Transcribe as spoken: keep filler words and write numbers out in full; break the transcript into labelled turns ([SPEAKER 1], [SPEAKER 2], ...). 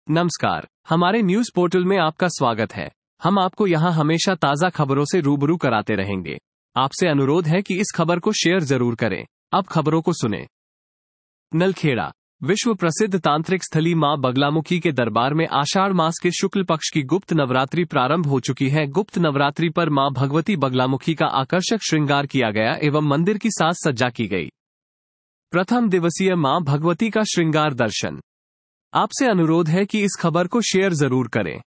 [SPEAKER 1] नमस्कार, हमारे news portal में आपका स्वागत है। हम आपको यहां हमेशा ताजा खबरों से रूबरू कराते रहेंगे। आपसे अनुरोध है कि इस खबर को शेयर जरूर करें। अब खबरों को सुने। नलखेड़ा विश्व प्रसिद्ध तांत्रिक स्थली मां बगलामुखी के दरबार में आषाढ़ मास के शुक्ल पक्ष की गुप्त नवरात्रि प्रारंभ हो चुकी है। गुप्त नवरात्रि पर मां भगवती बगलामुखी का आकर्षक श्रृंगार किया गया एवं मंदिर की साज सज्जा की गई। प्रथम दिवसीय मां भगवती का श्रृंगार दर्शन। आपसे अनुरोध है कि इस खबर को शेयर जरूर करें।